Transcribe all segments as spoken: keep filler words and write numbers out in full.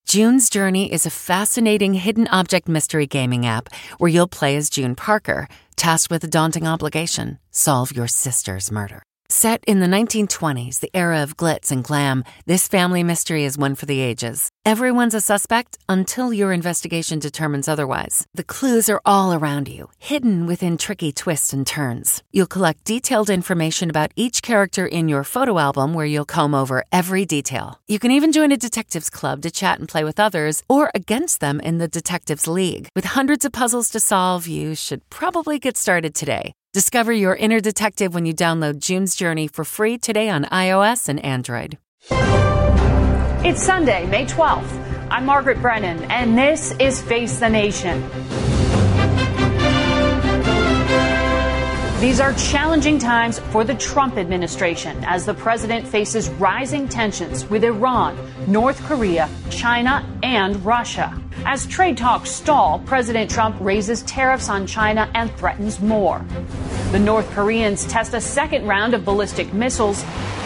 June's Journey is a fascinating hidden object mystery gaming app where you'll play as June Parker, tasked with a daunting obligation: solve your sister's murder. Set in the nineteen twenties, the era of glitz and glam, this family mystery is one for the ages. Everyone's a suspect until your investigation determines otherwise. The clues are all around you, hidden within tricky twists and turns. You'll collect detailed information about each character in your photo album where you'll comb over every detail. You can even join a detectives club to chat and play with others or against them in the Detectives League. With hundreds of puzzles to solve, you should probably get started today. Discover your inner detective when you download June's Journey for free today on iOS and Android. It's Sunday, May twelfth. I'm Margaret Brennan, and this is Face the Nation. These are challenging times for the Trump administration as the president faces rising tensions with Iran, North Korea, China, and Russia. As trade talks stall, President Trump raises tariffs on China and threatens more. The North Koreans test a second round of ballistic missiles,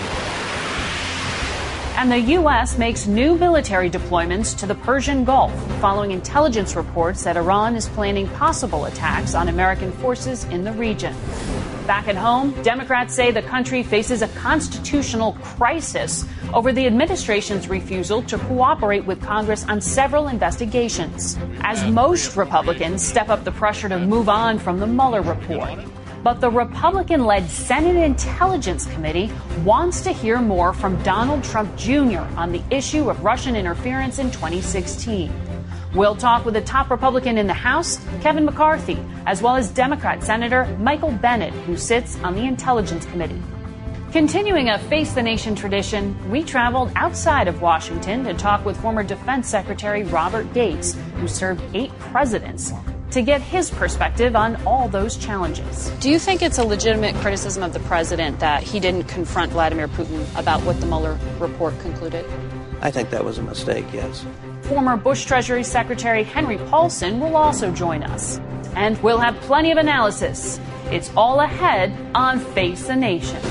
and the U S makes new military deployments to the Persian Gulf following intelligence reports that Iran is planning possible attacks on American forces in the region. Back at home, Democrats say the country faces a constitutional crisis over the administration's refusal to cooperate with Congress on several investigations, as most Republicans step up the pressure to move on from the Mueller report. But the Republican-led Senate Intelligence Committee wants to hear more from Donald Trump Junior on the issue of Russian interference in twenty sixteen. We'll talk with the top Republican in the House, Kevin McCarthy, as well as Democrat Senator Michael Bennet, who sits on the Intelligence Committee. Continuing a Face the Nation tradition, we traveled outside of Washington to talk with former Defense Secretary Robert Gates, who served eight presidents, to get his perspective on all those challenges. Do you think it's a legitimate criticism of the president that he didn't confront Vladimir Putin about what the Mueller report concluded? I think that was a mistake, yes. Former Bush Treasury Secretary Henry Paulson will also join us. And we'll have plenty of analysis. It's all ahead on Face the Nation.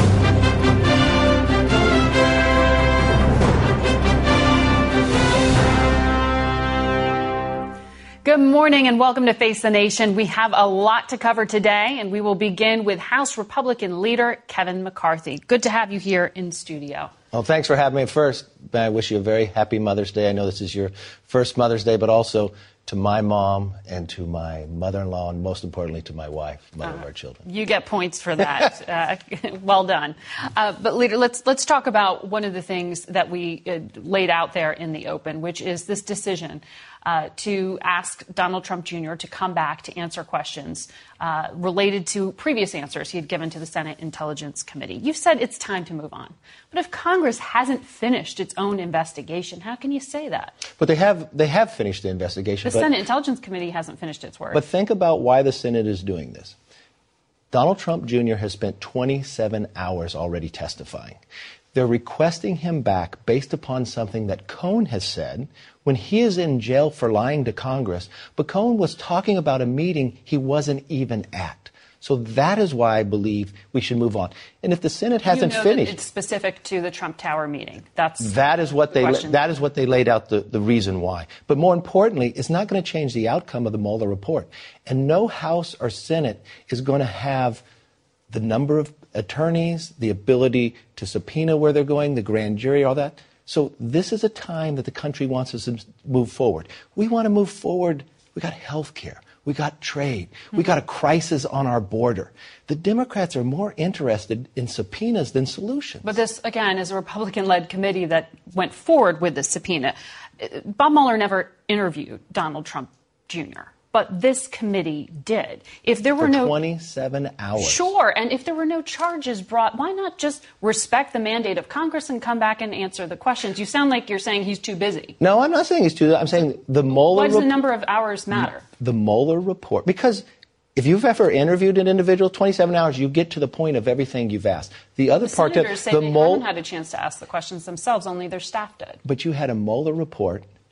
Good morning and welcome to Face the Nation. We have a lot to cover today, and we will begin with House Republican leader Kevin McCarthy. Good to have you here in studio. Well, thanks for having me. First, I wish you a very happy Mother's Day. I know this is your first Mother's Day, but also to my mom and to my mother-in-law, and most importantly to my wife, mother uh, of our children. You get points for that. uh, well done. Uh, but leader, let's let's talk about one of the things that we uh, laid out there in the open, which is this decision Uh, to ask Donald Trump Junior to come back to answer questions uh, related to previous answers he had given to the Senate Intelligence Committee. You've said it's time to move on. But if Congress hasn't finished its own investigation, how can you say that? But they have they have finished the investigation. The Senate Intelligence Committee hasn't finished its work. But think about why the Senate is doing this. Donald Trump Junior has spent twenty-seven hours already testifying. They're requesting him back based upon something that Cohn has said when he is in jail for lying to Congress. But Cohn was talking about a meeting he wasn't even at. So that is why I believe we should move on. And if the Senate hasn't you know finished, that it's specific to the Trump Tower meeting. That's that is what the they question. that is what they laid out the, the reason why. But more importantly, it's not going to change the outcome of the Mueller report. And no House or Senate is going to have the number of attorneys, the ability to subpoena where they're going, the grand jury, all that. So this is a time that the country wants us to move forward. We want to move forward. We got health care. We got trade. Mm-hmm. We got a crisis on our border. The Democrats are more interested in subpoenas than solutions. But this, again, is a Republican-led committee that went forward with the subpoena. Bob Mueller never interviewed Donald Trump Junior But this committee did. If there were For no twenty-seven hours. Sure, and if there were no charges brought, why not just respect the mandate of Congress and come back and answer the questions? You sound like you're saying he's too busy. No, I'm not saying he's too. I'm saying the Mueller. Why does the rep- number of hours matter? The Mueller report, because if you've ever interviewed an individual, twenty-seven hours, you get to the point of everything you've asked. The other the part, senators that, say the they Mueller, haven't had a chance to ask the questions themselves. Only their staff did. But you had a Mueller report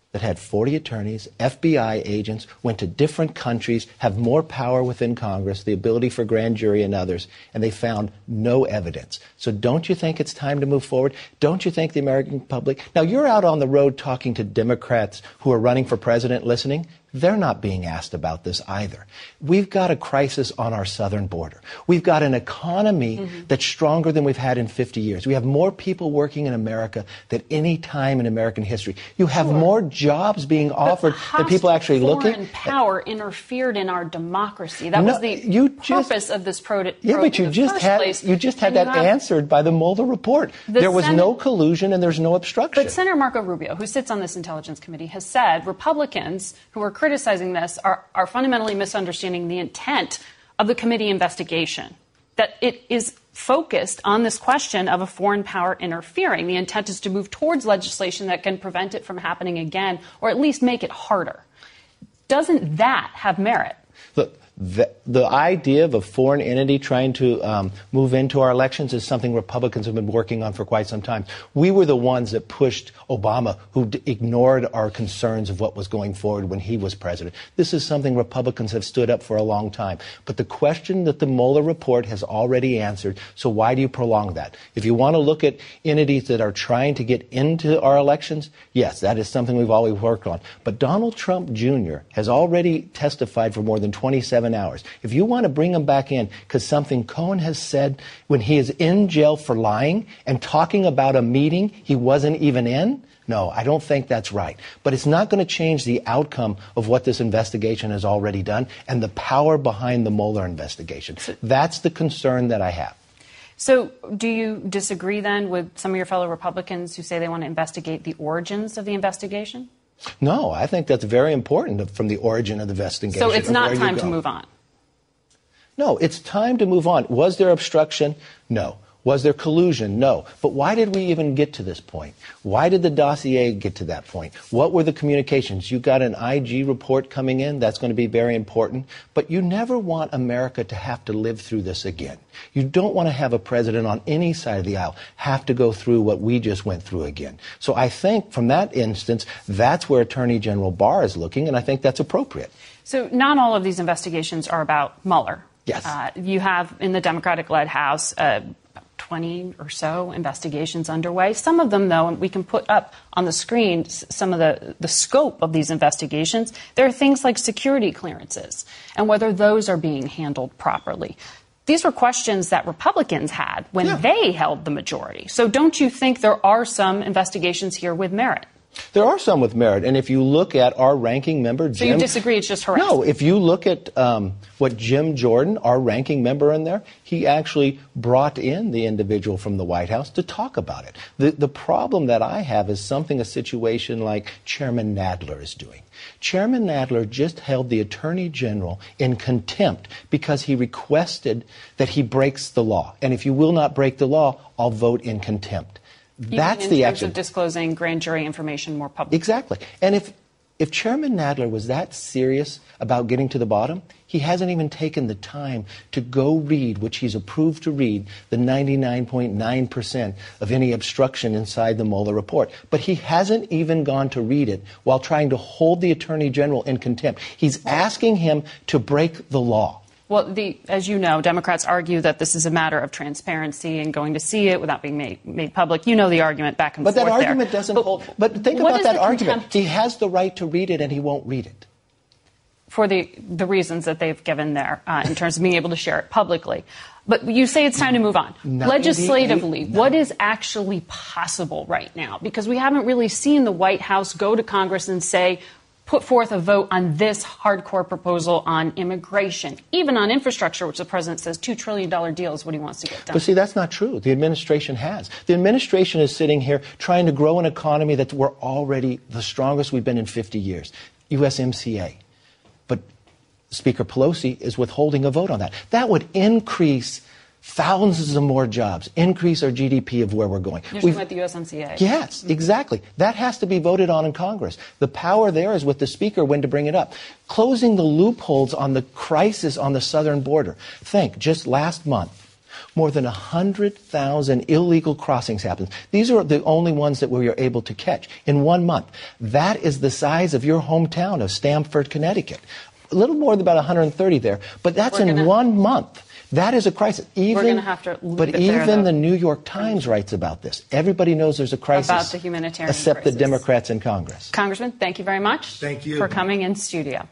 that had forty attorneys, F B I agents, went to different countries, have more power within Congress, the ability for grand jury and others, and they found no evidence. So don't you think it's time to move forward? Don't you think the American public... Now, you're out on the road talking to Democrats who are running for president listening. They're not being asked about this either. We've got a crisis on our southern border. We've got an economy mm-hmm. that's stronger than we've had in fifty years. We have more people working in America than any time in American history. You have sure. more jobs being offered than people actually looking. Foreign power interfered in our democracy. That no, was the you purpose just, of this probe. Yeah, but you just had place. you just had and that have, answered by the Mueller report. The there was Senate, no collusion and there's no obstruction. But Senator Marco Rubio, who sits on this Intelligence Committee, has said Republicans who are criticizing this Are, are fundamentally misunderstanding the intent of the committee investigation, that it is focused on this question of a foreign power interfering. The intent is to move towards legislation that can prevent it from happening again, or at least make it harder. Doesn't that have merit? Look, the, the idea of a foreign entity trying to um, move into our elections is something Republicans have been working on for quite some time. We were the ones that pushed Obama, who d- ignored our concerns of what was going forward when he was president. This is something Republicans have stood up for a long time. But the question that the Mueller report has already answered, so why do you prolong that? If you want to look at entities that are trying to get into our elections, yes, that is something we've always worked on. But Donald Trump Junior has already testified for more than twenty-seven hours. If you want to bring him back in because something Cohen has said when he is in jail for lying and talking about a meeting he wasn't even in, no, I don't think that's right. But it's not going to change the outcome of what this investigation has already done and the power behind the Mueller investigation. That's the concern that I have. So do you disagree then with some of your fellow Republicans who say they want to investigate the origins of the investigation? No, I think that's very important from the origin of the investigation. So it's not time to move on? No, it's time to move on. Was there obstruction? No. Was there collusion? No. But why did we even get to this point? Why did the dossier get to that point? What were the communications? You got an I G report coming in. That's going to be very important. But you never want America to have to live through this again. You don't want to have a president on any side of the aisle have to go through what we just went through again. So I think from that instance, that's where Attorney General Barr is looking, and I think that's appropriate. So not all of these investigations are about Mueller. Yes. Uh, you have in the Democratic-led House uh, twenty or so investigations underway. Some of them, though, and we can put up on the screen some of the, the scope of these investigations. There are things like security clearances and whether those are being handled properly. These were questions that Republicans had when yeah. they held the majority. So don't you think there are some investigations here with merit? There are some with merit, and if you look at our ranking member, Jim... So you disagree it's just harassment? No, if you look at um, what Jim Jordan, our ranking member in there, he actually brought in the individual from the White House to talk about it. The, the problem that I have is something, a situation like Chairman Nadler is doing. Chairman Nadler just held the Attorney General in contempt because he requested that he breaks the law. And if you will not break the law, I'll vote in contempt. That's in the terms action. Of disclosing grand jury information more publicly. Exactly. And if if Chairman Nadler was that serious about getting to the bottom, he hasn't even taken the time to go read, which he's approved to read, the ninety-nine point nine percent of any obstruction inside the Mueller report. But he hasn't even gone to read it while trying to hold the Attorney General in contempt. He's asking him to break the law. Well, the, as you know, Democrats argue that this is a matter of transparency and going to see it without being made, made public. You know the argument back and but forth there. But that argument there. doesn't but, hold. But think about that argument. Contempt? He has the right to read it, and he won't read it. For the, the reasons that they've given there uh, in terms of being able to share it publicly. But you say it's time to move on. Legislatively, no. What is actually possible right now? Because we haven't really seen the White House go to Congress and say, put forth a vote on this hardcore proposal on immigration, even on infrastructure, which the president says two trillion dollars deal is what he wants to get done. But see, that's not true. The administration has. The administration is sitting here trying to grow an economy that we're already the strongest we've been in fifty years, U S M C A. But Speaker Pelosi is withholding a vote on that. That would increase thousands of more jobs, increase our G D P of where we're going. You're talking about the U S M C A. Yes, exactly. That has to be voted on in Congress. The power there is with the Speaker when to bring it up. Closing the loopholes on the crisis on the southern border. Think, just last month, More than one hundred thousand illegal crossings happened. These are the only ones that we were able to catch in one month. That is the size of your hometown of Stamford, Connecticut. A little more than about one hundred thirty there, but that's We're in gonna, one month. That is a crisis. Even, we're going to have to leave but it even there, the New York Times writes about this. Everybody knows there's a crisis. About the humanitarian except crisis. the Democrats in Congress. Congressman, thank you very much. Thank you. For coming in studio.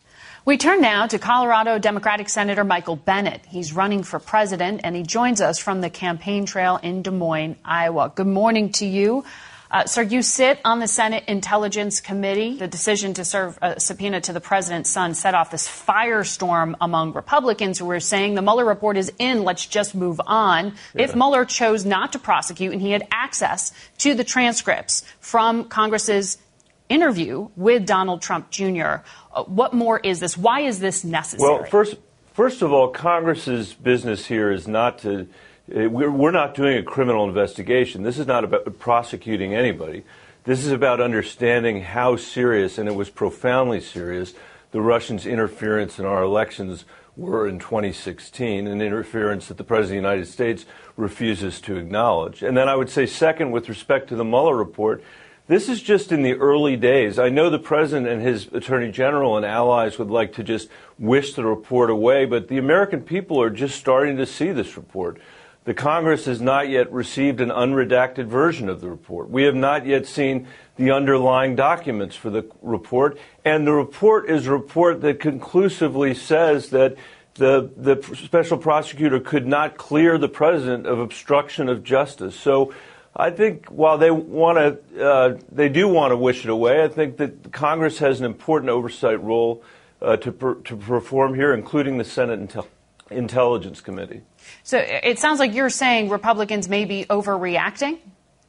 We turn now to Colorado Democratic Senator Michael Bennet. He's running for president, and he joins us from the campaign trail in Des Moines, Iowa. Good morning to you. Uh, sir, you sit on the Senate Intelligence Committee. The decision to serve a subpoena to the president's son set off this firestorm among Republicans who were saying the Mueller report is in, let's just move on. Yeah. If Mueller chose not to prosecute and he had access to the transcripts from Congress's interview with Donald Trump Junior, uh, what more is this? Why is this necessary? Well, first, first of all, Congress's business here is not to We're not doing a criminal investigation. This is not about prosecuting anybody. This is about understanding how serious, and it was profoundly serious, the Russians' interference in our elections were in twenty sixteen, an interference that the President of the United States refuses to acknowledge. And then I would say, second, with respect to the Mueller report, this is just in the early days. I know the President and his Attorney General and allies would like to just wish the report away, but the American people are just starting to see this report. The Congress has not yet received an unredacted version of the report. We have not yet seen the underlying documents for the report, and the report is a report that conclusively says that the, the special prosecutor could not clear the president of obstruction of justice. So I think while they want to, uh, they do want to wish it away, I think that Congress has an important oversight role uh, to, per, to perform here, including the Senate Intel- Intelligence Committee. So it sounds like you're saying Republicans may be overreacting?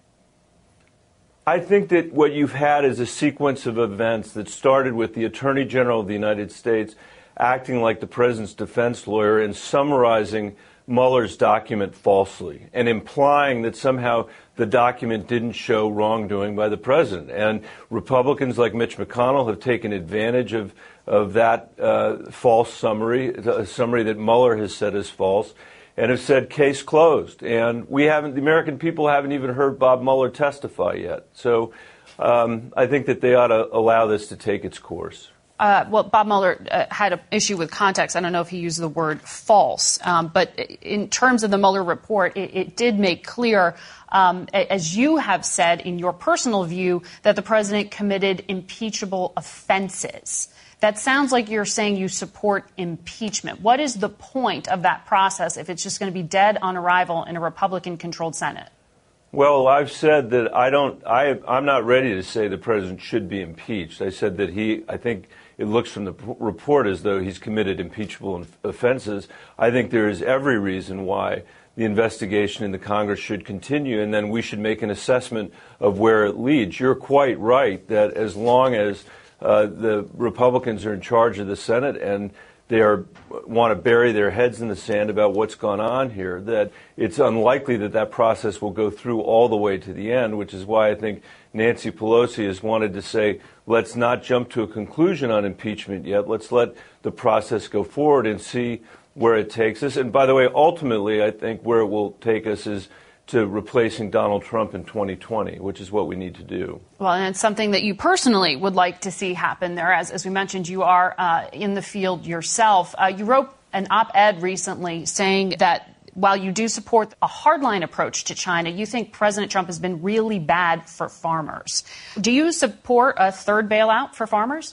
I think that what you've had is a sequence of events that started with the Attorney General of the United States acting like the president's defense lawyer and summarizing Mueller's document falsely and implying that somehow the document didn't show wrongdoing by the president. And Republicans like Mitch McConnell have taken advantage of, of that uh, false summary, a summary that Mueller has said is false, and have said case closed. And we haven't, the American people haven't even heard Bob Mueller testify yet. So um, I think that they ought to allow this to take its course. Uh, well, Bob Mueller uh, had an issue with context. I don't know if he used the word false, um, but in terms of the Mueller report, it, it did make clear, um, as you have said in your personal view, that the president committed impeachable offenses. That sounds like you're saying you support impeachment. What is the point of that process if it's just going to be dead on arrival in a Republican-controlled Senate? Well, I've said that I don't, I, I'm not ready to say the president should be impeached. I said that he, I think it looks from the p- report as though he's committed impeachable offenses. I think there is every reason why the investigation in the Congress should continue, and then we should make an assessment of where it leads. You're quite right that as long as uh, the Republicans are in charge of the Senate and they are, want to bury their heads in the sand about what's gone on here, that it's unlikely that that process will go through all the way to the end, which is why I think Nancy Pelosi has wanted to say, let's not jump to a conclusion on impeachment yet. Let's let the process go forward and see where it takes us. And by the way, ultimately, I think where it will take us is to replacing Donald Trump in twenty twenty, which is what we need to do. Well, and it's something that you personally would like to see happen there. As, as we mentioned, you are uh, in the field yourself. Uh, you wrote an op-ed recently saying that while you do support a hardline approach to China, you think President Trump has been really bad for farmers. Do you support a third bailout for farmers?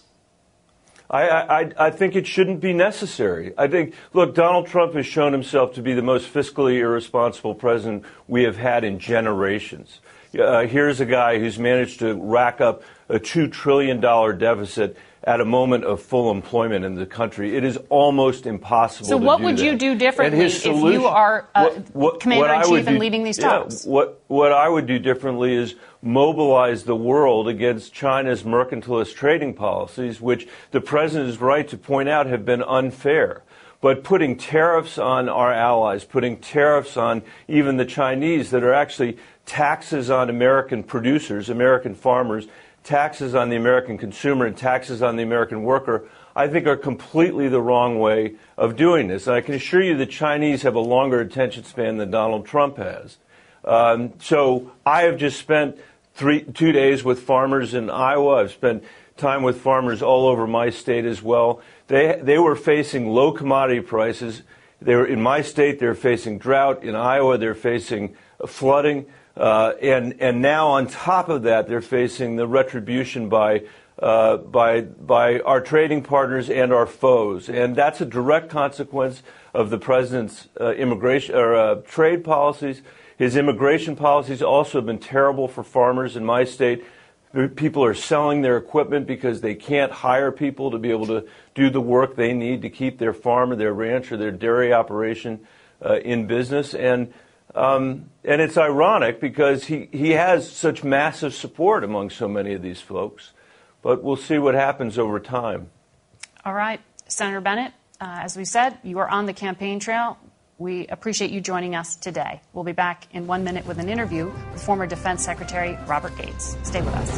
I, I, I think it shouldn't be necessary. I think, look, Donald Trump has shown himself to be the most fiscally irresponsible president we have had in generations. Uh, here's a guy who's managed to rack up a two trillion dollars deficit at a moment of full employment in the country. It is almost impossible so to do So what would that. you do differently solution, if you are uh, what, what, commander-in-chief and do, leading these yeah, talks? What, what I would do differently is mobilize the world against China's mercantilist trading policies, which the president is right to point out have been unfair. But putting tariffs on our allies, putting tariffs on even the Chinese that are actually taxes on American producers, American farmers, taxes on the American consumer and taxes on the American worker, I think are completely the wrong way of doing this. And I can assure you the Chinese have a longer attention span than Donald Trump has. Um, so I have just spent three, two days with farmers in Iowa. I've spent time with farmers all over my state as well. They they were facing low commodity prices. They were in my state. They're facing drought. In Iowa, they're facing flooding. Uh, and and now on top of that, they're facing the retribution by uh, by by our trading partners and our foes. And that's a direct consequence of the president's uh, immigration or uh, trade policies. His immigration policies also have been terrible for farmers in my state. People are selling their equipment because they can't hire people to be able to do the work they need to keep their farm or their ranch or their dairy operation uh, in business. And um, and it's ironic because he, he has such massive support among so many of these folks. But we'll see what happens over time. All right. Senator Bennet, uh, as we said, you are on the campaign trail. We appreciate you joining us today. We'll be back in one minute with an interview with former Defense Secretary Robert Gates. Stay with us.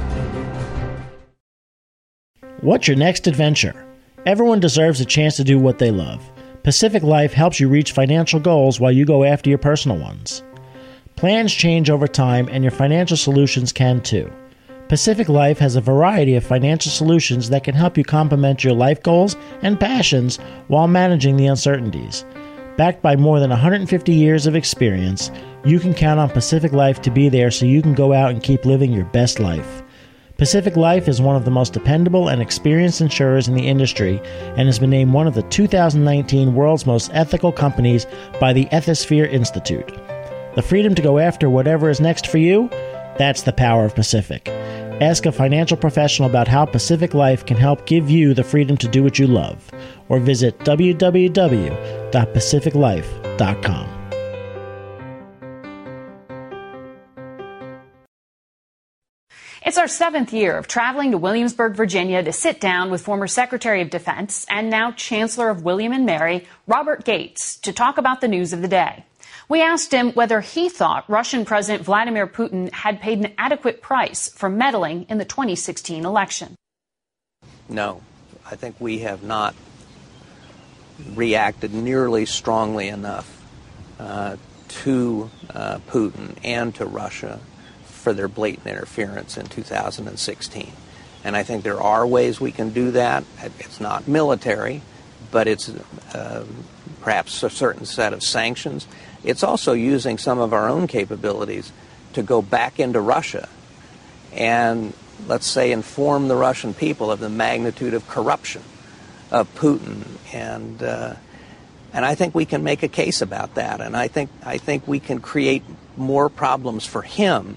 What's your next adventure? Everyone deserves a chance to do what they love. Pacific Life helps you reach financial goals while you go after your personal ones. Plans change over time, and your financial solutions can too. Pacific Life has a variety of financial solutions that can help you complement your life goals and passions while managing the uncertainties. Backed by more than one hundred fifty years of experience, you can count on Pacific Life to be there so you can go out and keep living your best life. Pacific Life is one of the most dependable and experienced insurers in the industry and has been named one of the two thousand nineteen World's Most Ethical Companies by the Ethisphere Institute. The freedom to go after whatever is next for you? That's the power of Pacific. Ask a financial professional about how Pacific Life can help give you the freedom to do what you love, or visit w w w dot pacific life dot com. It's our seventh year of traveling to Williamsburg, Virginia to sit down with former Secretary of Defense and now Chancellor of William and Mary, Robert Gates, to talk about the news of the day. We asked him whether he thought Russian President Vladimir Putin had paid an adequate price for meddling in the twenty sixteen election. No, I think we have not reacted nearly strongly enough uh, to uh, Putin and to Russia for their blatant interference in two thousand sixteen. And I think there are ways we can do that. It's not military, but it's uh, perhaps a certain set of sanctions. It's also using some of our own capabilities to go back into Russia and, let's say, inform the Russian people of the magnitude of corruption of Putin. And uh, and I think we can make a case about that. And I think I think we can create more problems for him.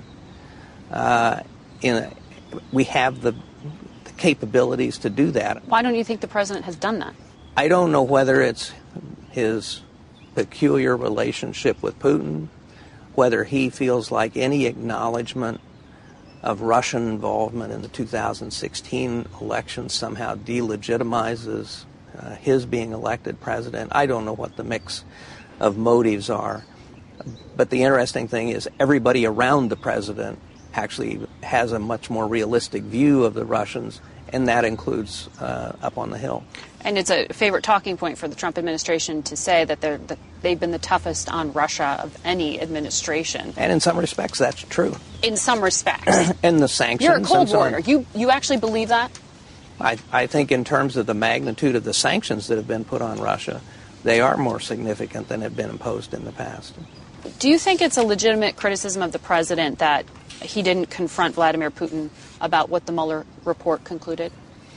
Uh, in a, we have the, the capabilities to do that. Why don't you think the president has done that? I don't know whether it's his peculiar relationship with Putin, whether he feels like any acknowledgement of Russian involvement in the two thousand sixteen election somehow delegitimizes uh, his being elected president. I don't know what the mix of motives are. But the interesting thing is everybody around the president actually has a much more realistic view of the Russians, and that includes uh, up on the Hill. And it's a favorite talking point for the Trump administration to say that, they're, that they've been the toughest on Russia of any administration. And in some respects, that's true. In some respects. And the sanctions. You're a Cold so Warrior. You, you actually believe that? I, I think in terms of the magnitude of the sanctions that have been put on Russia, they are more significant than have been imposed in the past. Do you think it's a legitimate criticism of the president that he didn't confront Vladimir Putin about what the Mueller report concluded?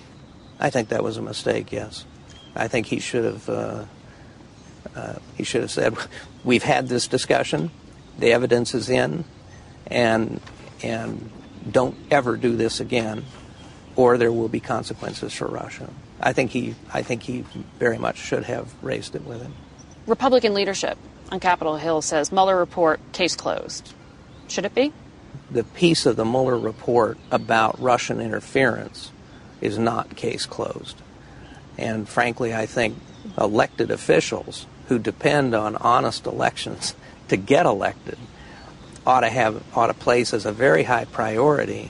I think that was a mistake, yes. I think he should have uh, uh, he should have said, we've had this discussion, the evidence is in, and and don't ever do this again, or there will be consequences for Russia. I think he I think he very much should have raised it with him. Republican leadership on Capitol Hill says Mueller report, case closed. Should it be? The piece of the Mueller report about Russian interference is not case closed. And frankly, I think elected officials who depend on honest elections to get elected ought to have ought to place as a very high priority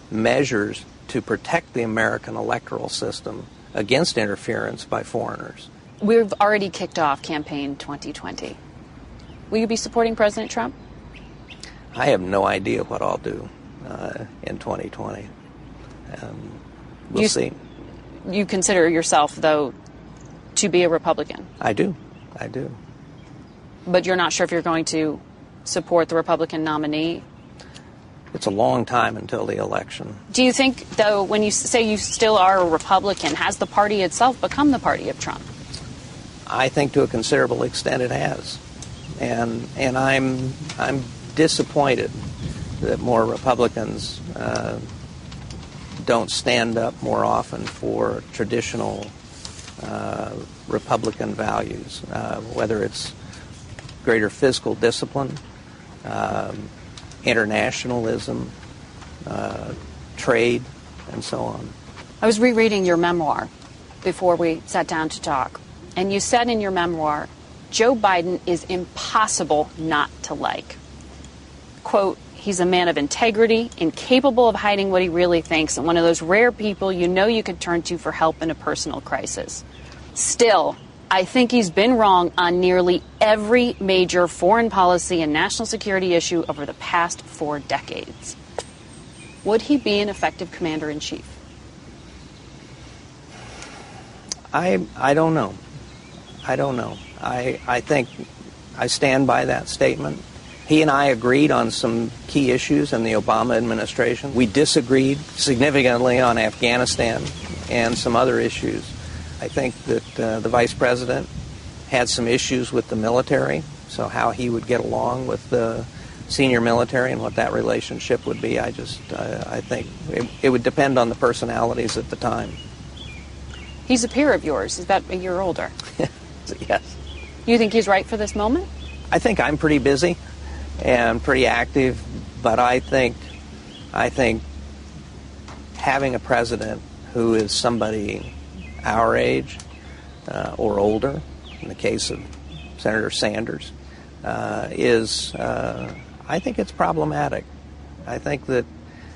measures to protect the American electoral system against interference by foreigners. We've already kicked off campaign twenty twenty. Will you be supporting President Trump? I have no idea what I'll do uh, in twenty twenty. Um, we'll you, see. You consider yourself, though, to be a Republican? I do. I do. But you're not sure if you're going to support the Republican nominee? It's a long time until the election. Do you think, though, when you say you still are a Republican, has the party itself become the party of Trump? I think to a considerable extent it has. And and I'm I'm disappointed that more Republicans uh, don't stand up more often for traditional uh, Republican values, uh, whether it's greater fiscal discipline, um, internationalism, uh, trade, and so on. I was rereading your memoir before we sat down to talk, and you said in your memoir, Joe Biden is impossible not to like. Quote, he's a man of integrity, incapable of hiding what he really thinks, and one of those rare people you know you could turn to for help in a personal crisis. Still, I think he's been wrong on nearly every major foreign policy and national security issue over the past four decades. Would he be an effective commander-in-chief? I I don't know. I don't know. I I think I stand by that statement. He and I agreed on some key issues in the Obama administration. We disagreed significantly on Afghanistan and some other issues. I think that uh, the vice president had some issues with the military, so how he would get along with the senior military and what that relationship would be, I just, uh, I think it, it would depend on the personalities at the time. He's a peer of yours. He's about a year older. Yes. You think he's right for this moment? I think I'm pretty busy and pretty active, but I think, I think having a president who is somebody our age uh, or older, in the case of Senator Sanders, uh, is, uh, I think it's problematic. I think that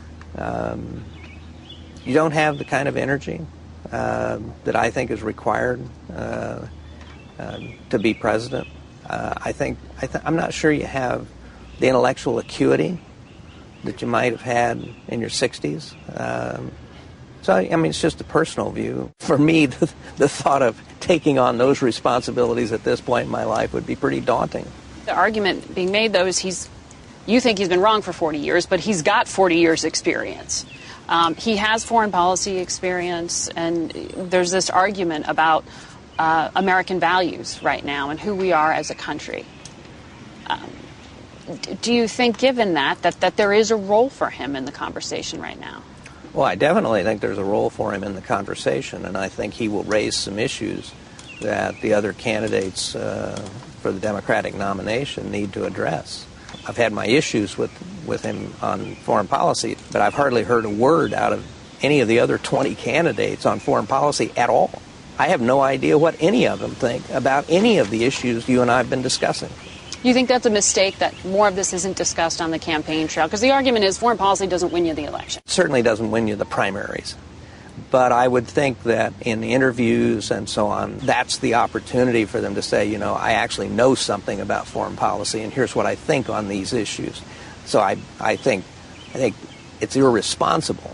um, you don't have the kind of energy uh, that I think is required uh, uh, to be president. Uh, I think, I th- I'm not sure you have the intellectual acuity that you might have had in your sixties. Um, So, I mean, it's just a personal view. For me, the, the thought of taking on those responsibilities at this point in my life would be pretty daunting. The argument being made, though, is he's, you think he's been wrong for forty years, but he's got forty years experience. Um, he has foreign policy experience, and there's this argument about uh, American values right now and who we are as a country. Um, do you think, given that, that, that there is a role for him in the conversation right now? Well, I definitely think there's a role for him in the conversation, and I think he will raise some issues that the other candidates uh, for the Democratic nomination need to address. I've had my issues with, with him on foreign policy, but I've hardly heard a word out of any of the other twenty candidates on foreign policy at all. I have no idea what any of them think about any of the issues you and I have been discussing. You think that's a mistake, that more of this isn't discussed on the campaign trail? Because the argument is foreign policy doesn't win you the election. It certainly doesn't win you the primaries. But I would think that in interviews and so on, that's the opportunity for them to say, you know, I actually know something about foreign policy, and here's what I think on these issues. So I, I think, I think it's irresponsible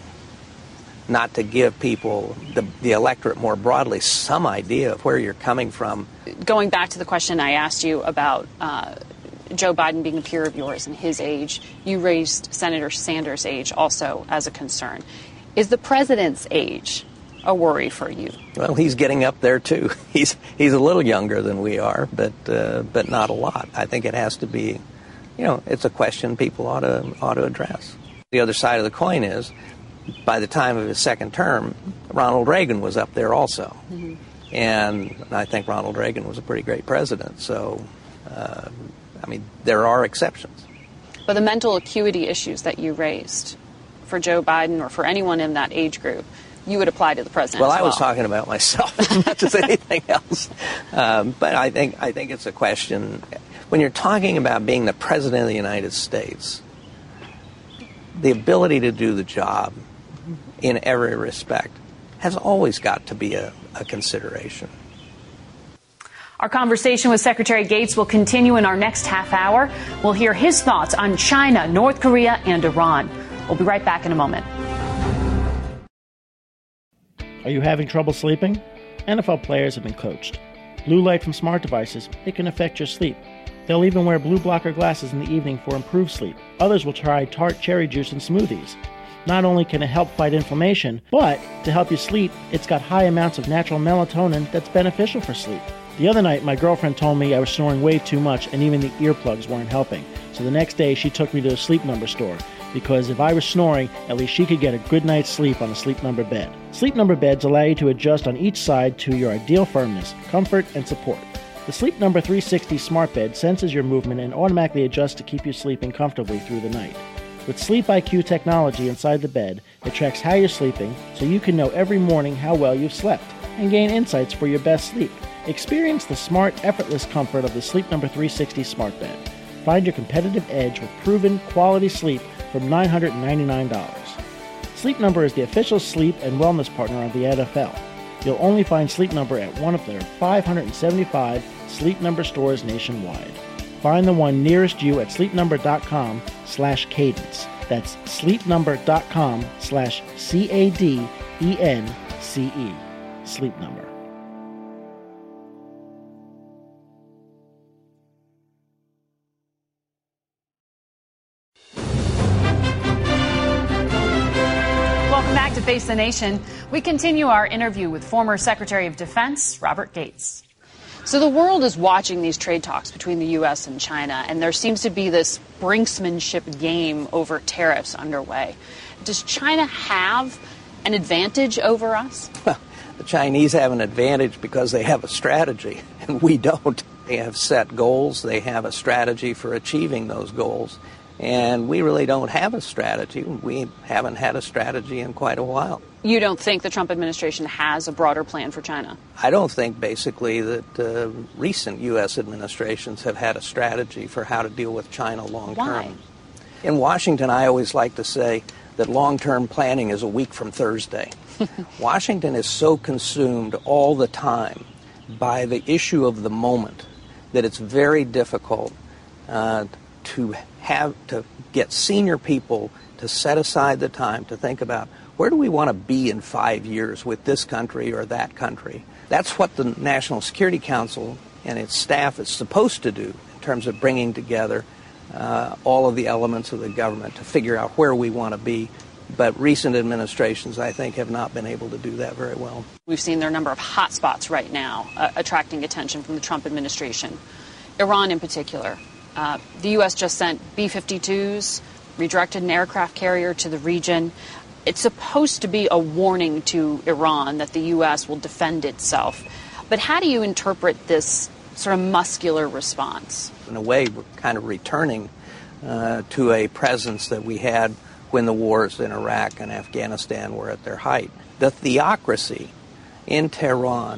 not to give people, the, the electorate more broadly, some idea of where you're coming from. Going back to the question I asked you about uh, Joe Biden being a peer of yours and his age, you raised Senator Sanders' age also as a concern. Is the president's age a worry for you? Well, he's getting up there, too. He's he's a little younger than we are, but uh, but not a lot. I think it has to be, you know, it's a question people ought to, ought to address. The other side of the coin is, by the time of his second term, Ronald Reagan was up there also. Mm-hmm. And I think Ronald Reagan was a pretty great president. So, uh, I mean, there are exceptions. But the mental acuity issues that you raised for Joe Biden or for anyone in that age group, you would apply to the president well, as well. I was talking about myself as much as anything else. Um, but I think I think it's a question. When you're talking about being the president of the United States, the ability to do the job in every respect has always got to be a, a consideration. Our conversation with Secretary Gates will continue in our next half hour. We'll hear his thoughts on China, North Korea, and Iran. We'll be right back in a moment. Are you having trouble sleeping? N F L players have been coached. Blue light from smart devices, it can affect your sleep. They'll even wear blue blocker glasses in the evening for improved sleep. Others will try tart cherry juice in smoothies. Not only can it help fight inflammation, but to help you sleep, it's got high amounts of natural melatonin that's beneficial for sleep. The other night, my girlfriend told me I was snoring way too much and even the earplugs weren't helping. So the next day, she took me to a Sleep Number store, because if I was snoring, at least she could get a good night's sleep on a Sleep Number bed. Sleep Number beds allow you to adjust on each side to your ideal firmness, comfort, and support. The Sleep Number three sixty smart bed senses your movement and automatically adjusts to keep you sleeping comfortably through the night. With Sleep I Q technology inside the bed, it tracks how you're sleeping so you can know every morning how well you've slept and gain insights for your best sleep. Experience the smart, effortless comfort of the Sleep Number three sixty smart bed. Find your competitive edge with proven quality sleep from nine hundred ninety-nine dollars. Sleep Number is the official sleep and wellness partner of the N F L. You'll only find Sleep Number at one of their five hundred seventy-five Sleep Number stores nationwide. Find the one nearest you at sleepnumber.com slash cadence. That's sleepnumber.com slash C A D E N C E. Sleep Number. To Face the Nation, we continue our interview with former Secretary of Defense Robert Gates. So the world is watching these trade talks between the U S and China, and there seems to be this brinksmanship game over tariffs underway. Does China have an advantage over us? Well, the Chinese have an advantage because they have a strategy, and we don't. They have set goals. They have a strategy for achieving those goals. And we really don't have a strategy. We haven't had a strategy in quite a while. You don't think the Trump administration has a broader plan for China? I don't think, basically, that uh, recent U S administrations have had a strategy for how to deal with China long term. Why? In Washington, I always like to say that long-term planning is a week from Thursday. Washington is so consumed all the time by the issue of the moment that it's very difficult uh, to have to get senior people to set aside the time to think about where do we want to be in five years with this country or that country. That's what the National Security Council and its staff is supposed to do in terms of bringing together uh, all of the elements of the government to figure out where we want to be. But recent administrations, I think, have not been able to do that very well. We've seen there are a number of hot spots right now uh, attracting attention from the Trump administration. Iran in particular. Uh, the U S just sent B fifty-twos, redirected an aircraft carrier to the region. It's supposed to be a warning to Iran that the U S will defend itself. But how do you interpret this sort of muscular response? In a way, we're kind of returning uh, to a presence that we had when the wars in Iraq and Afghanistan were at their height. The theocracy in Tehran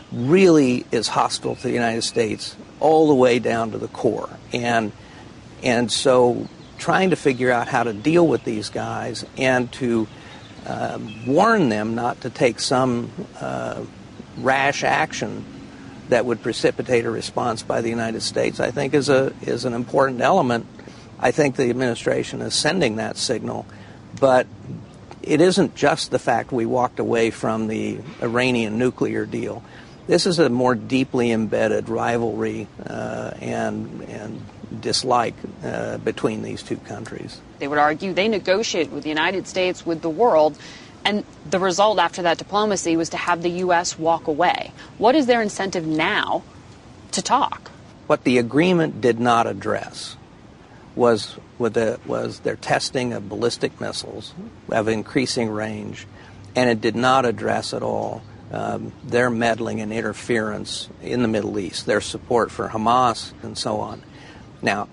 really is hostile to the United States all the way down to the core. And and so trying to figure out how to deal with these guys and to uh, warn them not to take some uh, rash action that would precipitate a response by the United States, I think is a is an important element. I think the administration is sending that signal, but it isn't just the fact we walked away from the Iranian nuclear deal. This is a more deeply embedded rivalry uh, and and dislike uh, between these two countries. They would argue they negotiated with the United States, with the world, and the result after that diplomacy was to have the U S walk away. What is their incentive now to talk? What the agreement did not address was with the, was their testing of ballistic missiles of increasing range, and it did not address at all Um, their meddling and interference in the Middle East, their support for Hamas, and so on. Now,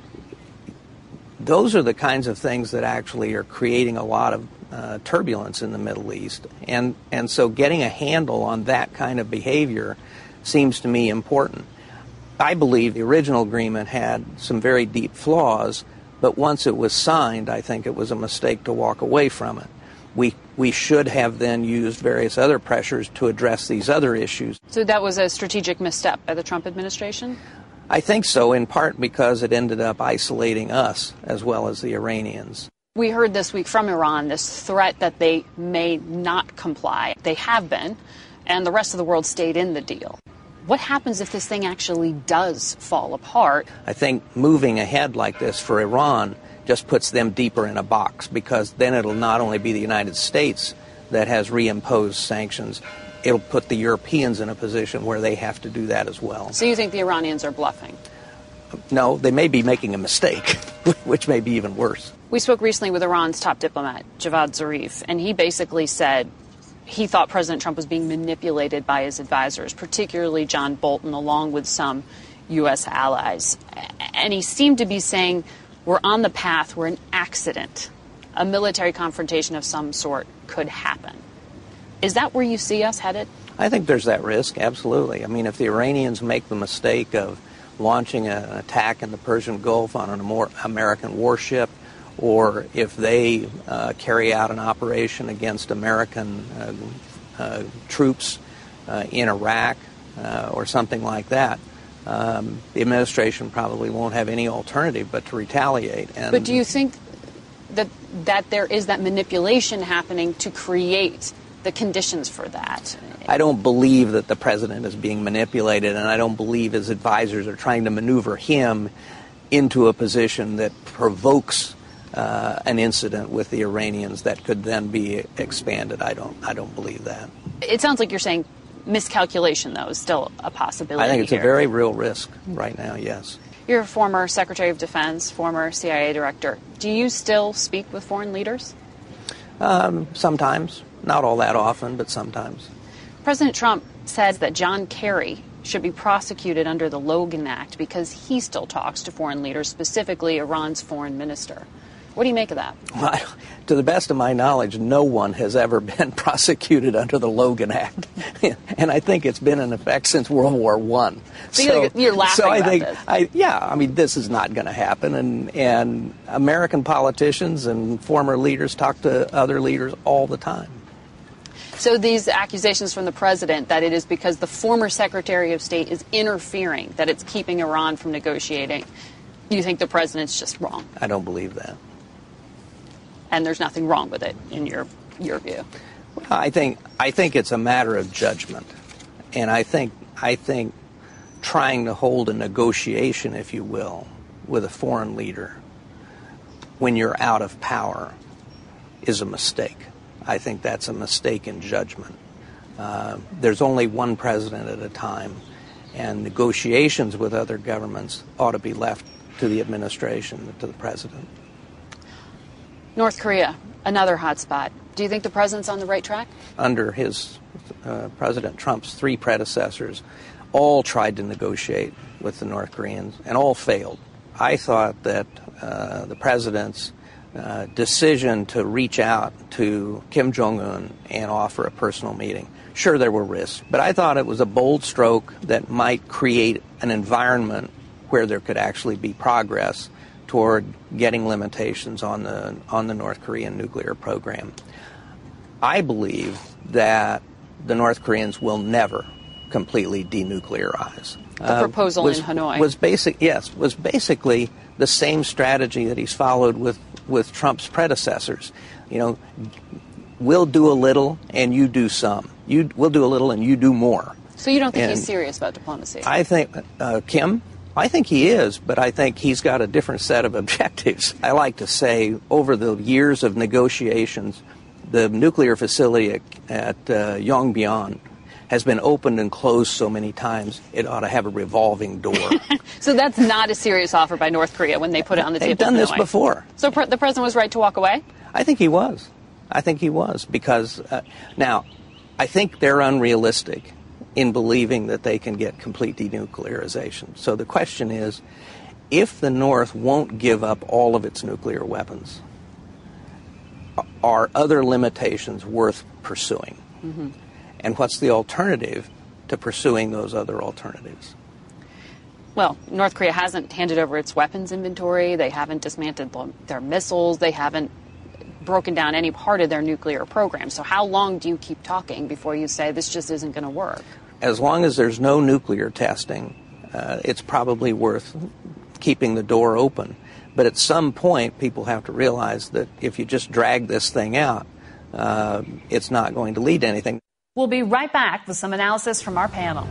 those are the kinds of things that actually are creating a lot of uh, turbulence in the Middle East. And, and so getting a handle on that kind of behavior seems to me important. I believe the original agreement had some very deep flaws, but once it was signed, I think it was a mistake to walk away from it. we we should have then used various other pressures to address these other issues. So that was a strategic misstep by the Trump administration? I think so, in part because it ended up isolating us as well as the Iranians. We heard this week from Iran this threat that they may not comply. They have been, and the rest of the world stayed in the deal. What happens if this thing actually does fall apart? I think moving ahead like this for Iran just puts them deeper in a box, because then it'll not only be the United States that has reimposed sanctions, it'll put the Europeans in a position where they have to do that as well. So you think the Iranians are bluffing? No, they may be making a mistake, which may be even worse. We spoke recently with Iran's top diplomat, Javad Zarif, and he basically said he thought President Trump was being manipulated by his advisors, particularly John Bolton, along with some U S allies. And he seemed to be saying we're on the path where an accident, a military confrontation of some sort, could happen. Is that where you see us headed? I think there's that risk, absolutely. I mean, if the Iranians make the mistake of launching an attack in the Persian Gulf on an American warship, or if they uh, carry out an operation against American uh, uh, troops uh, in Iraq uh, or something like that, um, the administration probably won't have any alternative but to retaliate. And but do you think that that there is that manipulation happening to create the conditions for that? I don't believe that the president is being manipulated, and I don't believe his advisors are trying to maneuver him into a position that provokes uh, an incident with the Iranians that could then be expanded. I don't I don't believe that. It sounds like you're saying miscalculation, though, is still a possibility. I think it's here. a very real risk right now, yes. You're a former Secretary of Defense, former C I A director. Do you still speak with foreign leaders? Um, sometimes. Not all that often, but sometimes. President Trump says that John Kerry should be prosecuted under the Logan Act because he still talks to foreign leaders, specifically Iran's foreign minister. What do you make of that? Well, to the best of my knowledge, no one has ever been prosecuted under the Logan Act. And I think it's been in effect since World War One. So, so you're, you're laughing so I about think, this. I, yeah, I mean, this is not going to happen. And, and American politicians and former leaders talk to other leaders all the time. So these accusations from the president that it is because the former Secretary of State is interfering, that it's keeping Iran from negotiating, you think the president's just wrong? I don't believe that. And there's nothing wrong with it in your your view? Well, I think I think it's a matter of judgment. And I think I think trying to hold a negotiation, if you will, with a foreign leader when you're out of power is a mistake. I think that's a mistake in judgment. Uh, there's only one president at a time, and negotiations with other governments ought to be left to the administration, to the president. North Korea, another hot spot. Do you think the president's on the right track? Under his, uh, President Trump's three predecessors, all tried to negotiate with the North Koreans, and all failed. I thought that uh, the president's Uh, decision to reach out to Kim Jong-un and offer a personal meeting. Sure, there were risks, but I thought it was a bold stroke that might create an environment where there could actually be progress toward getting limitations on the on the North Korean nuclear program. I believe that the North Koreans will never completely denuclearize. The proposal uh, was, in Hanoi was basic. Yes, was basically the same strategy that he's followed with, with Trump's predecessors. You know, we'll do a little and you do some. You we'll do a little and you do more. So you don't think and he's serious about diplomacy? I think uh, Kim. I think he is, but I think he's got a different set of objectives. I like to say, over the years of negotiations, the nuclear facility at, at uh, Yongbyon has been opened and closed so many times, it ought to have a revolving door. So that's not a serious offer by North Korea when they put it on the They've table. They've done this before. So pre- the president was right to walk away? I think he was. I think he was because, uh, now, I think they're unrealistic in believing that they can get complete denuclearization. So the question is, if the North won't give up all of its nuclear weapons, are other limitations worth pursuing? Mm-hmm. And what's the alternative to pursuing those other alternatives? Well, North Korea hasn't handed over its weapons inventory. They haven't dismantled their missiles. They haven't broken down any part of their nuclear program. So how long do you keep talking before you say this just isn't going to work? As long as there's no nuclear testing, uh, it's probably worth keeping the door open. But at some point, people have to realize that if you just drag this thing out, uh, it's not going to lead to anything. We'll be right back with some analysis from our panel.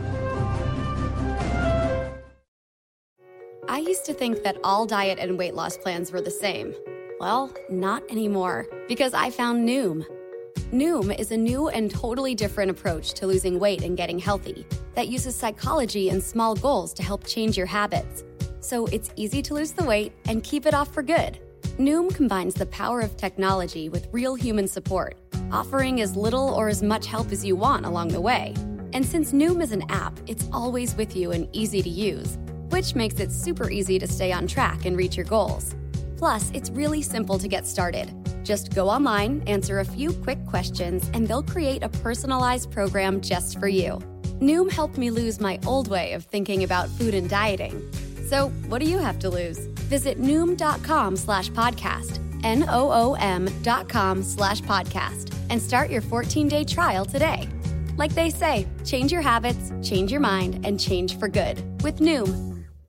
I used to think that all diet and weight loss plans were the same. Well, not anymore, because I found Noom. Noom is a new and totally different approach to losing weight and getting healthy that uses psychology and small goals to help change your habits. So it's easy to lose the weight and keep it off for good. Noom combines the power of technology with real human support, offering as little or as much help as you want along the way. And since Noom is an app, it's always with you and easy to use, which makes it super easy to stay on track and reach your goals. Plus, it's really simple to get started. Just go online, answer a few quick questions, and they'll create a personalized program just for you. Noom helped me lose my old way of thinking about food and dieting. So what do you have to lose? Visit Noom.com slash podcast, N O O M dot com slash podcast, and start your fourteen-day trial today. Like they say, change your habits, change your mind, and change for good with Noom.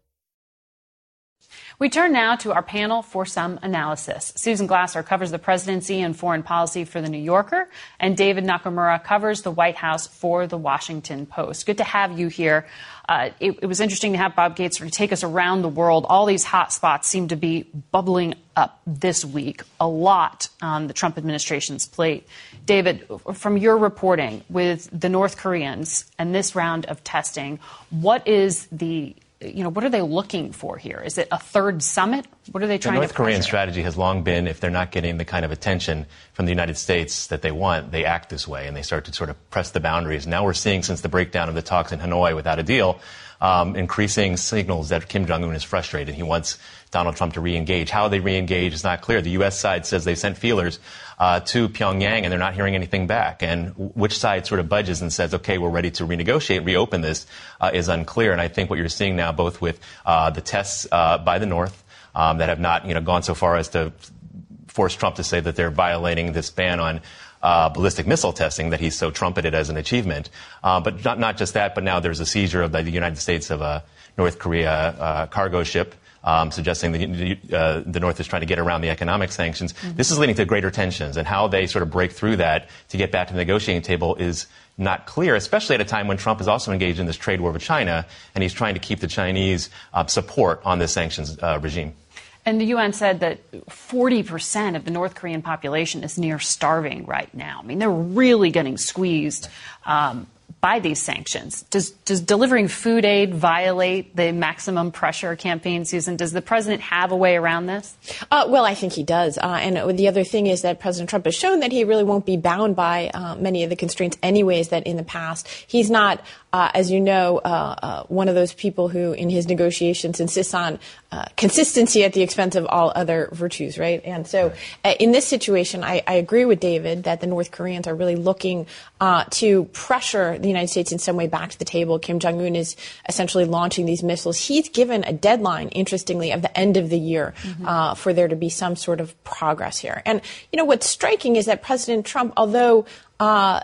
We turn now to our panel for some analysis. Susan Glasser covers the presidency and foreign policy for The New Yorker, and David Nakamura covers the White House for The Washington Post. Good to have you here. Uh, it, it was interesting to have Bob Gates sort of take us around the world. All these hot spots seem to be bubbling up this week, a lot on the Trump administration's plate. David, from your reporting with the North Koreans and this round of testing, what is the You know, what are they looking for here? Is it a third summit? What are they trying to The North Korean pressure? strategy has long been, if they're not getting the kind of attention from the United States that they want, they act this way and they start to sort of press the boundaries. Now we're seeing, since the breakdown of the talks in Hanoi without a deal, um, increasing signals that Kim Jong-un is frustrated. He wants Donald Trump to re-engage. How they re-engage is not clear. The U S side says they sent feelers uh, to Pyongyang and they're not hearing anything back. And which side sort of budges and says, okay, we're ready to renegotiate, reopen this, uh, is unclear. And I think what you're seeing now, both with uh, the tests uh, by the North um, that have not, you know, gone so far as to force Trump to say that they're violating this ban on Uh, ballistic missile testing that he's so trumpeted as an achievement. Uh, but not, not just that, but now there's a seizure of the United States of a North Korea uh, cargo ship, um, suggesting that uh, the North is trying to get around the economic sanctions. Mm-hmm. This is leading to greater tensions, and how they sort of break through that to get back to the negotiating table is not clear, especially at a time when Trump is also engaged in this trade war with China, and he's trying to keep the Chinese uh, support on this sanctions uh, regime. And the U N said that forty percent of the North Korean population is near starving right now. I mean, they're really getting squeezed um, by these sanctions. Does, does delivering food aid violate the maximum pressure campaign, Susan? Does the president have a way around this? Uh, well, I think he does. Uh, and the other thing is that President Trump has shown that he really won't be bound by uh, many of the constraints anyways that in the past. He's not, uh, as you know, uh, uh, one of those people who in his negotiations insists on uh, consistency at the expense of all other virtues, right? And so uh, in this situation, I, I agree with David that the North Koreans are really looking uh, to pressure the United States in some way back to the table. Kim Jong-un is essentially launching these missiles. He's given a deadline, interestingly, of the end of the year mm-hmm. uh, for there to be some sort of progress here. And, you know, what's striking is that President Trump, although uh,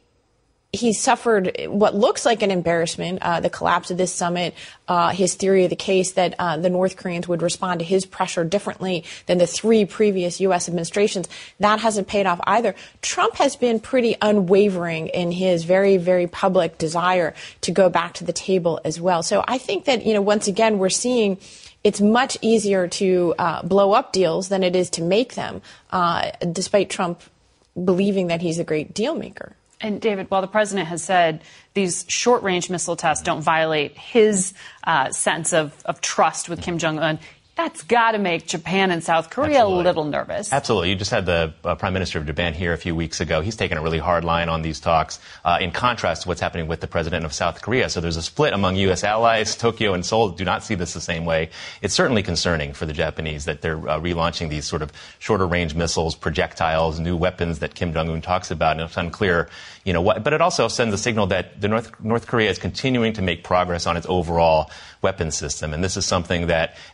he suffered what looks like an embarrassment, uh, the collapse of this summit, uh, his theory of the case that uh, the North Koreans would respond to his pressure differently than the three previous U S administrations. That hasn't paid off either. Trump has been pretty unwavering in his very, very public desire to go back to the table as well. So I think that, you know, once again, we're seeing it's much easier to uh, blow up deals than it is to make them, uh, despite Trump believing that he's a great deal maker. And, David, while the president has said these short-range missile tests don't violate his uh, sense of, of trust with Kim Jong-un, that's got to make Japan and South Korea Absolutely. a little nervous. Absolutely. You just had the uh, Prime Minister of Japan here a few weeks ago. He's taken a really hard line on these talks, uh, in contrast to what's happening with the president of South Korea. So there's a split among U S allies. Tokyo and Seoul do not see this the same way. It's certainly concerning for the Japanese that they're uh, relaunching these sort of shorter-range missiles, projectiles, new weapons that Kim Jong-un talks about, and it's unclear, you know, what. But it also sends a signal that the North, North Korea is continuing to make progress on its overall weapons system. And this is something that, as this thing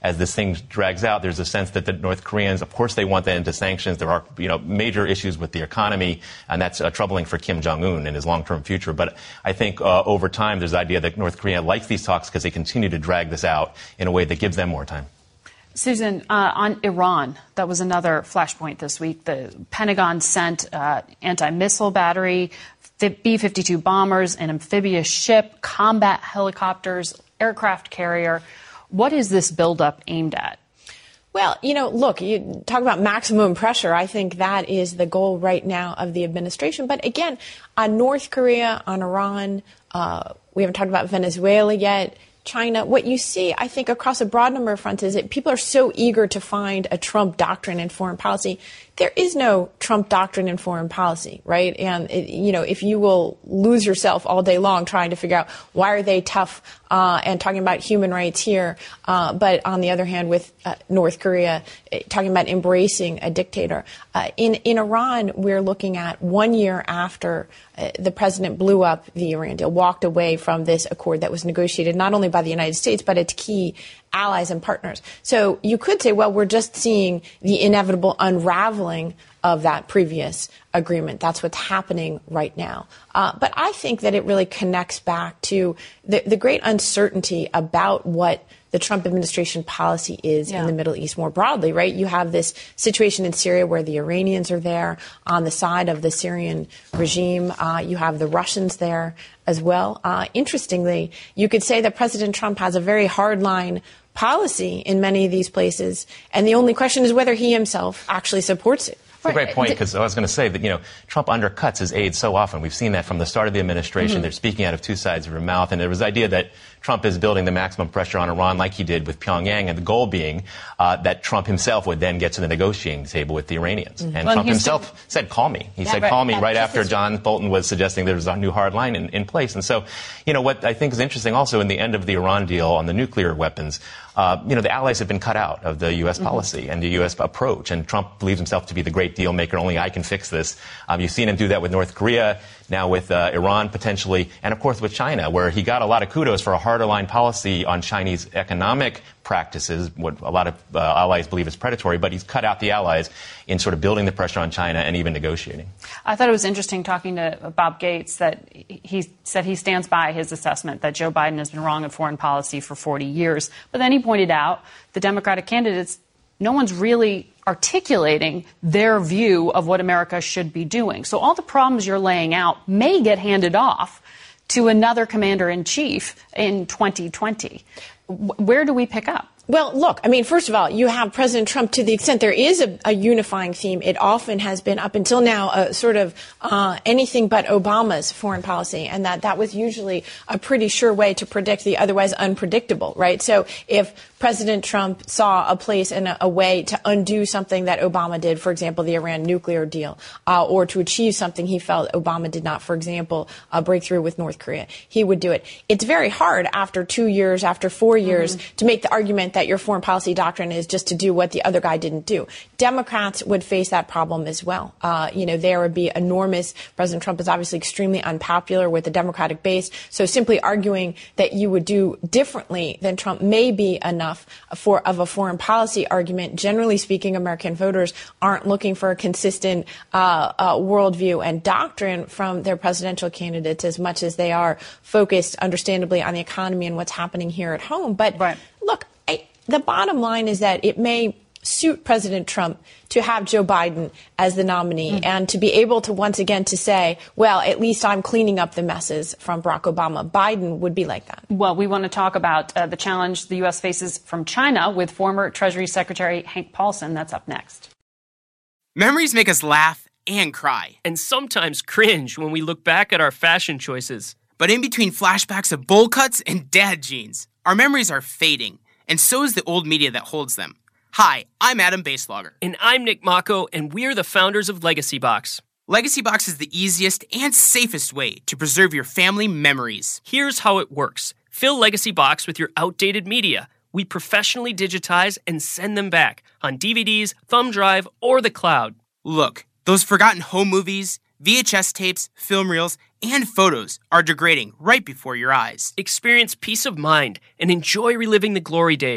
thing drags out, there's a sense that the North Koreans, of course, they want to end to sanctions. There are, you know, major issues with the economy, and that's uh, troubling for Kim Jong-un and his long-term future. But I think uh, over time, there's the idea that North Korea likes these talks because they continue to drag this out in a way that gives them more time. Susan, uh, on Iran, that was another flashpoint this week. The Pentagon sent uh, anti-missile battery, B fifty-two bombers, an amphibious ship, combat helicopters, aircraft carrier. What is this buildup aimed at? Well, you know, look, you talk about maximum pressure. I think that is the goal right now of the administration. But again, on North Korea, on Iran, uh, we haven't talked about Venezuela yet. China, what you see, I think, across a broad number of fronts is that people are so eager to find a Trump doctrine in foreign policy. There is no Trump doctrine in foreign policy, right? And, it, you know, if you will lose yourself all day long trying to figure out why are they tough uh, and talking about human rights here, uh, but on the other hand, with uh, North Korea, uh, talking about embracing a dictator. Uh, in, in Iran, we're looking at one year after uh, the president blew up the Iran deal, walked away from this accord that was negotiated not only by the United States, but its key allies and partners. So you could say, well, we're just seeing the inevitable unraveling of that previous agreement. That's what's happening right now. Uh, but I think that it really connects back to the, the great uncertainty about what the Trump administration policy is yeah. in the Middle East more broadly, right? You have this situation in Syria where the Iranians are there on the side of the Syrian regime. Uh, you have the Russians there as well. Uh, interestingly, you could say that President Trump has a very hardline policy in many of these places, and the only question is whether he himself actually supports it. It's a great point, because I was going to say that, you know, Trump undercuts his aide so often. We've seen that from the start of the administration. Mm-hmm. They're speaking out of two sides of their mouth. And there was the idea that Trump is building the maximum pressure on Iran like he did with Pyongyang, and the goal being uh, that Trump himself would then get to the negotiating table with the Iranians. Mm-hmm. And well, Trump himself said, call me. He yeah, said, right, call me right after John Bolton was suggesting there was a new hard line in, in place. And so, you know, what I think is interesting also in the end of the Iran deal on the nuclear weapons, uh, you know, the allies have been cut out of the U S policy mm-hmm. and the U S approach. And Trump believes himself to be the great deal maker. Only I can fix this. Um, you've seen him do that with North Korea, now with uh, Iran potentially, and of course with China, where he got a lot of kudos for a harder line policy on Chinese economic practices, what a lot of uh, allies believe is predatory, but he's cut out the allies in sort of building the pressure on China and even negotiating. I thought it was interesting talking to Bob Gates that he said he stands by his assessment that Joe Biden has been wrong in foreign policy for forty years. But then he pointed out the Democratic candidates, no one's really articulating their view of what America should be doing. So all the problems you're laying out may get handed off to another commander-in-chief in twenty twenty. Where do we pick up? Well, look, I mean, first of all, you have President Trump, to the extent there is a, a unifying theme, it often has been up until now a sort of uh, anything but Obama's foreign policy, and that that was usually a pretty sure way to predict the otherwise unpredictable, right? So if President Trump saw a place and a, a way to undo something that Obama did, for example, the Iran nuclear deal, uh, or to achieve something he felt Obama did not, for example, a breakthrough with North Korea, he would do it. It's very hard after two years, after four years, mm-hmm. to make the argument that that your foreign policy doctrine is just to do what the other guy didn't do. Democrats would face that problem as well. Uh, you know, there would be enormous. President Trump is obviously extremely unpopular with the Democratic base. So simply arguing that you would do differently than Trump may be enough for of a foreign policy argument. Generally speaking, American voters aren't looking for a consistent uh, uh, worldview and doctrine from their presidential candidates as much as they are focused, understandably, on the economy and what's happening here at home. But right. look, I, the bottom line is that it may suit President Trump to have Joe Biden as the nominee mm-hmm. and to be able to once again to say, well, at least I'm cleaning up the messes from Barack Obama. Biden would be like that. Well, we want to talk about uh, the challenge the U S faces from China with former Treasury Secretary Hank Paulson. That's up next. Memories make us laugh and cry. And sometimes cringe when we look back at our fashion choices. But in between flashbacks of bowl cuts and dad jeans, our memories are fading. And so is the old media that holds them. Hi, I'm Adam Baselogger. And I'm Nick Mako, and we're the founders of Legacy Box. Legacy Box is the easiest and safest way to preserve your family memories. Here's how it works. Fill Legacy Box with your outdated media. We professionally digitize and send them back on D V Ds, thumb drive, or the cloud. Look, those forgotten home movies, V H S tapes, film reels, and photos are degrading right before your eyes. Experience peace of mind and enjoy reliving the glory days.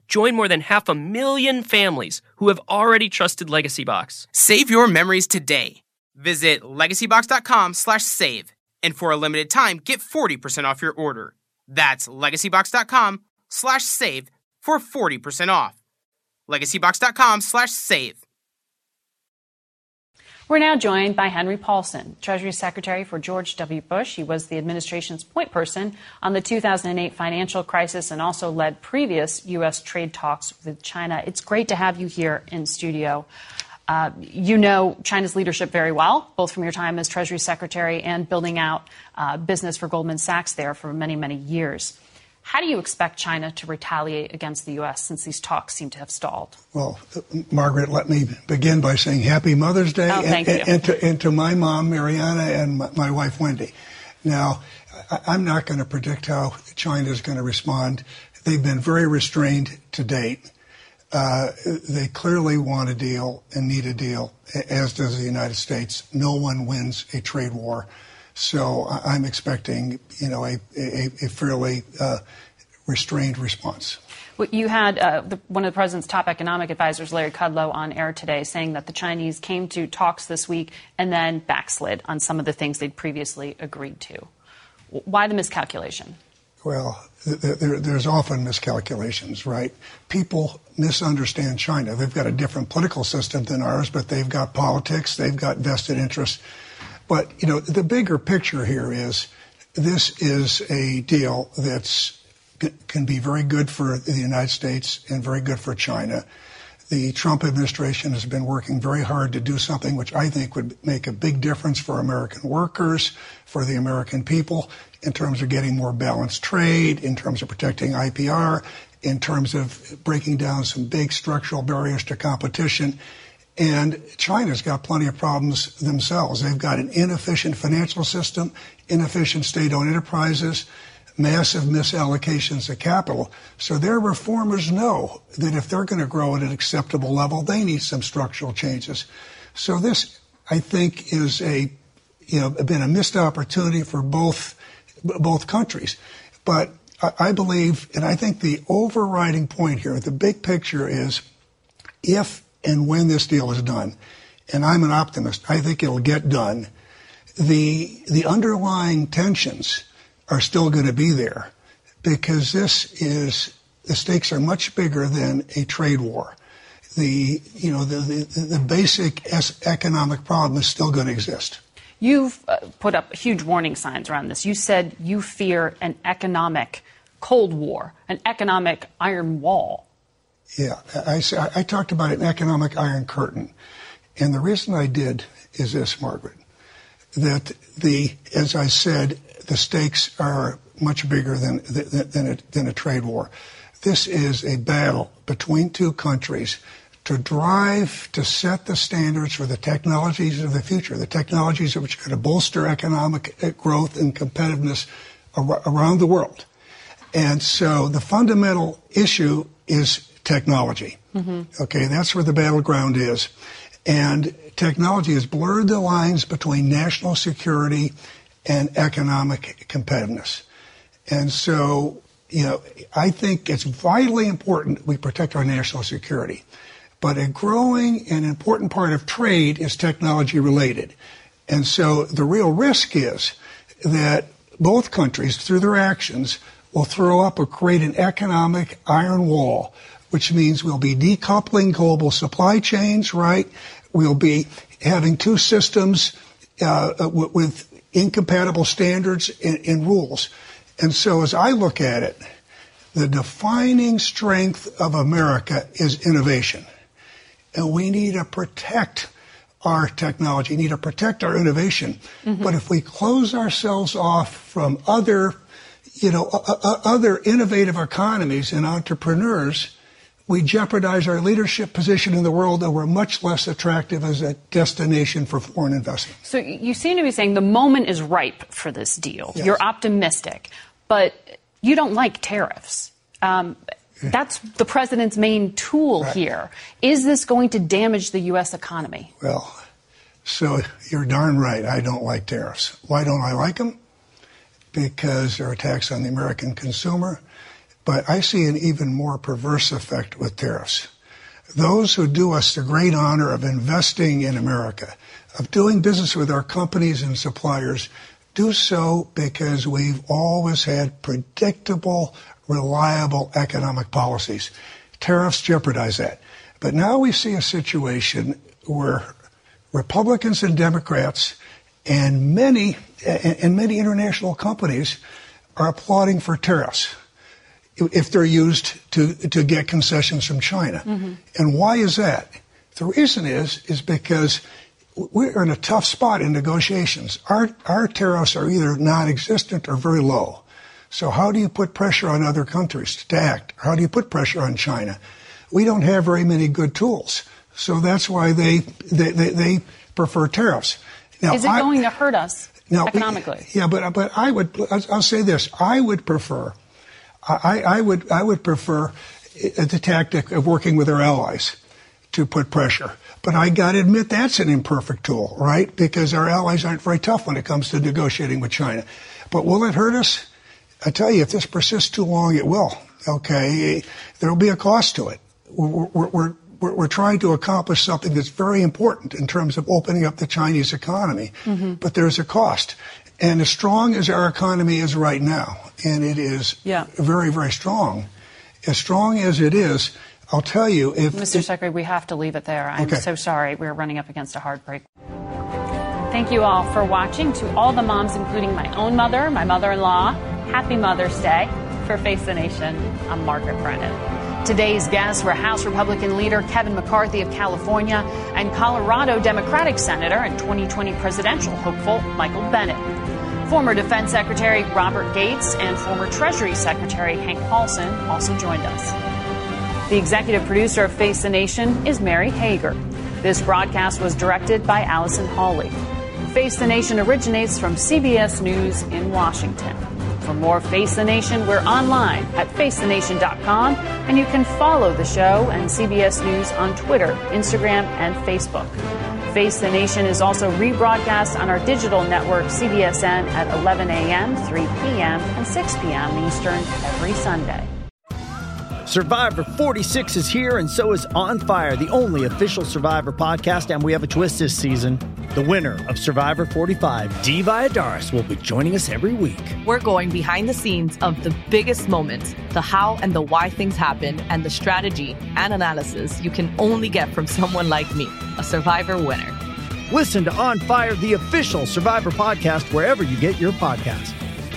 Join more than half a million families who have already trusted LegacyBox. Save your memories today. Visit LegacyBox.com slash save. And for a limited time, get forty percent off your order. That's LegacyBox.com slash save for forty percent off. LegacyBox.com slash save. We're now joined by Henry Paulson, Treasury Secretary for George W. Bush. He was the administration's point person on the two thousand eight financial crisis and also led previous U S trade talks with China. It's great to have you here in studio. Uh, you know China's leadership very well, both from your time as Treasury Secretary and building out uh, business for Goldman Sachs there for many, many years. How do you expect China to retaliate against the U S since these talks seem to have stalled? Well, Margaret, let me begin by saying Happy Mother's Day oh, and, and, and, to, and to my mom, Mariana, and my, my wife, Wendy. Now, I, I'm not going to predict how China is going to respond. They've been very restrained to date. Uh, they clearly want a deal and need a deal, as does the United States. No one wins a trade war. So I'm expecting, you know, a, a, a fairly uh, restrained response. Well, you had uh, the, one of the president's top economic advisors, Larry Kudlow, on air today saying that the Chinese came to talks this week and then backslid on some of the things they'd previously agreed to. Why the miscalculation? Well, there, there's often miscalculations, right? People misunderstand China. They've got a different political system than ours, but they've got politics, they've got vested interests. But, you know, the bigger picture here is this is a deal that's can be very good for the United States and very good for China. The Trump administration has been working very hard to do something which I think would make a big difference for American workers, for the American people, in terms of getting more balanced trade, in terms of protecting I P R, in terms of breaking down some big structural barriers to competition. And China's got plenty of problems themselves. They've got an inefficient financial system, inefficient state-owned enterprises, massive misallocations of capital. So their reformers know that if they're going to grow at an acceptable level, they need some structural changes. So this, I think, is a, you know, been a missed opportunity for both both countries. But I, I believe, and I think the overriding point here, the big picture is, if and when this deal is done, and I'm an optimist, I think it'll get done, the the underlying tensions are still going to be there, because this is, the stakes are much bigger than a trade war. The, you know, the, the, the basic economic problem is still going to exist. You've uh, put up huge warning signs around this. You said you fear an economic Cold War, an economic iron wall. Yeah, I, I, I talked about an economic iron curtain. And the reason I did is this, Margaret, that the, as I said, the stakes are much bigger than, than, than, a, than a trade war. This is a battle between two countries to drive, to set the standards for the technologies of the future, the technologies which are going to bolster economic growth and competitiveness ar- around the world. And so the fundamental issue is technology. Mm-hmm. Okay, that's where the battleground is. And technology has blurred the lines between national security and economic competitiveness. And so, you know, I think it's vitally important we protect our national security. But a growing and important part of trade is technology related. And so the real risk is that both countries, through their actions, will throw up or create an economic iron wall, which means we'll be decoupling global supply chains, right? We'll be having two systems uh, w- with incompatible standards and, and rules. And so as I look at it, the defining strength of America is innovation. And we need to protect our technology, need to protect our innovation. Mm-hmm. But if we close ourselves off from other, you know, uh, other innovative economies and entrepreneurs, we jeopardize our leadership position in the world, and we're much less attractive as a destination for foreign investment. So you seem to be saying the moment is ripe for this deal. Yes. You're optimistic, but you don't like tariffs. Um, that's the president's main tool right. here. Is this going to damage the U S economy? Well, so you're darn right. I don't like tariffs. Why don't I like them? Because they're a tax on the American consumer. But I see an even more perverse effect with tariffs. Those who do us the great honor of investing in America, of doing business with our companies and suppliers, do so because we've always had predictable, reliable economic policies. Tariffs jeopardize that. But now we see a situation where Republicans and Democrats and many and many international companies are applauding for tariffs if they're used to to get concessions from China. Mm-hmm. And why is that? The reason is is because we're in a tough spot in negotiations. Our our tariffs are either non-existent or very low. So how do you put pressure on other countries to act? How do you put pressure on China? We don't have very many good tools. So that's why they they, they, they prefer tariffs. Now, is it I, going to hurt us now, economically? Yeah, but but I would I'll say this. I would prefer I, I would I would prefer the tactic of working with our allies to put pressure. But I got to admit that's an imperfect tool, right? Because our allies aren't very tough when it comes to negotiating with China. But will it hurt us? I tell you, if this persists too long, it will. Okay, there will be a cost to it. We're, we're, we're, we're trying to accomplish something that's very important in terms of opening up the Chinese economy, mm-hmm. but there's a cost. And as strong as our economy is right now, and it is yeah. very, very strong, as strong as it is, I'll tell you if... Mister Secretary, we have to leave it there. I'm okay. so sorry. We're running up against a hard break. Thank you all for watching. To all the moms, including my own mother, my mother-in-law, happy Mother's Day. For Face the Nation, I'm Margaret Brennan. Today's guests were House Republican leader Kevin McCarthy of California and Colorado Democratic Senator and twenty twenty presidential hopeful Michael Bennet. Former Defense Secretary Robert Gates and former Treasury Secretary Hank Paulson also joined us. The executive producer of Face the Nation is Mary Hager. This broadcast was directed by Allison Hawley. Face the Nation originates from C B S News in Washington. For more Face the Nation, we're online at face the nation dot com, and you can follow the show and C B S News on Twitter, Instagram, and Facebook. Face the Nation is also rebroadcast on our digital network, C B S N, at eleven a.m., three p.m., and six p.m. Eastern every Sunday. Survivor forty-six is here, and so is On Fire, the only official Survivor podcast, and we have a twist this season. The winner of Survivor forty-five, Dee Valladares, will be joining us every week. We're going behind the scenes of the biggest moments, the how and the why things happen, and the strategy and analysis you can only get from someone like me, a Survivor winner. Listen to On Fire, the official Survivor podcast, wherever you get your podcasts.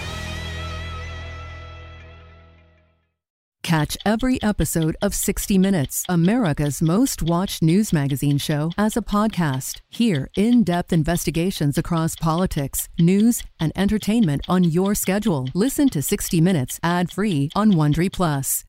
Catch every episode of sixty minutes, America's most watched news magazine show, as a podcast. Hear in-depth investigations across politics, news, and entertainment on your schedule. Listen to sixty minutes ad-free on Wondery Plus.